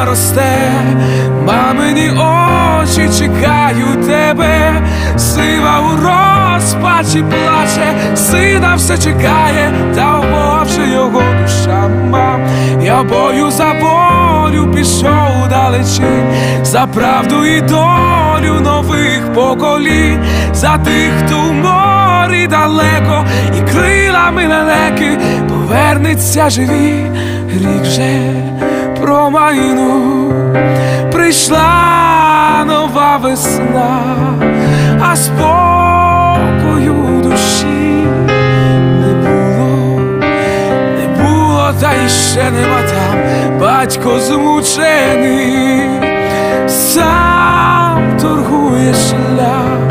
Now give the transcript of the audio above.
дитина росте, мамині очі чекають тебе, сива у розпачі плаче, сина все чекає, та умовши його душа, мам. Я бою за волю пішов далечінь, за правду і долю нових поколінь, за тих, хто в морі далеко і крилами лелеки повернеться живі. Рік вже промайнув, прийшла нова весна, а спокою в душі не було, та іще нема там. Батько змучений, сам торгує шлях,